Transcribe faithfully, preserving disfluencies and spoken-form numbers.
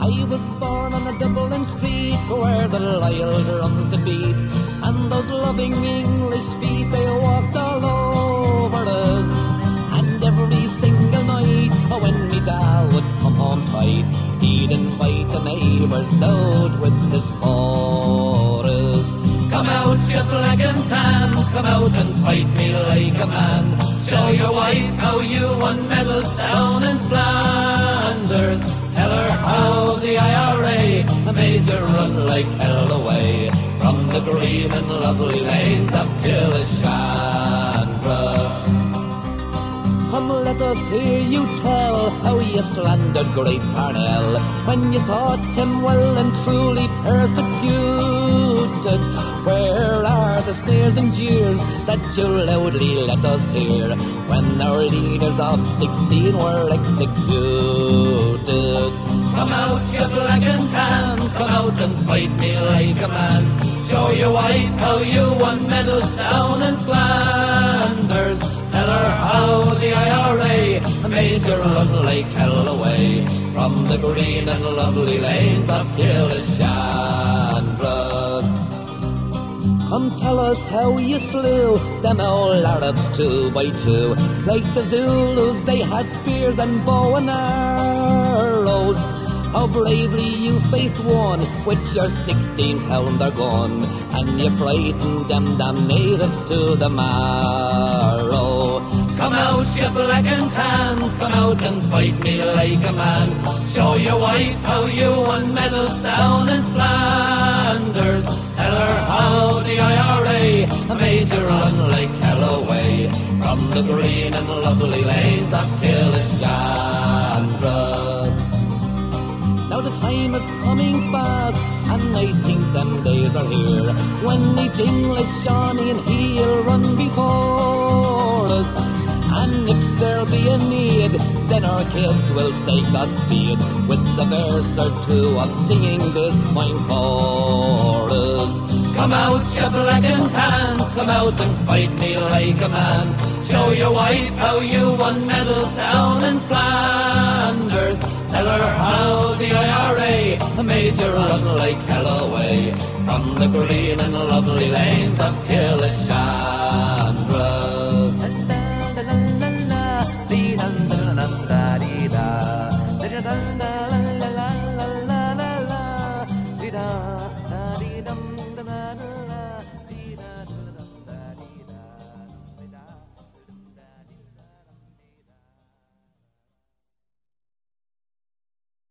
I was born on a Dublin street where the loyal drums did beat, and those loving English feet, they walked all over us. And every single night, when me dad would come home tight, he'd invite the neighbours out with his chorus. Come out, you black and tans, come out and fight me like a man. Show your wife how you won medals down in Flanders. Tell her how the I R A made you run like hell away from the green and lovely lanes of Killishandra. Come, let us hear you tell how you slandered great Parnell when you thought him well and truly persecuted. Where are the sneers and jeers that you loudly let us hear when our leaders of sixteen were executed? Come out, you black and tans, come out and fight me like a man. Show your wife how you won medals down in Flanders. Tell her how the I R A made you run like hell away from the green and lovely lanes of Killishandra. Come tell us how you slew them old Arabs two by two. Like the Zulus, they had spears and bow and arrows. How bravely you faced one with your sixteen pounder gun, and you frightened them damn natives to the marrow. Come out, you black and tans, come out and fight me like a man. Show your wife how you won medals down in Flanders. Tell her how the I R A made you run like hell away from the green and lovely lanes of Killishandra. Now the time is coming fast, and I think them days are here when each English Johnny and he'll run before us. And if there be a need, then our kids will say Godspeed with the verse or two of singing this fine chorus. Come out, you black and tans, come out and fight me like a man. Show your wife how you won medals down in Flanders. Tell her how the I R A made you run like hell away from the green and lovely lanes of Killishandra.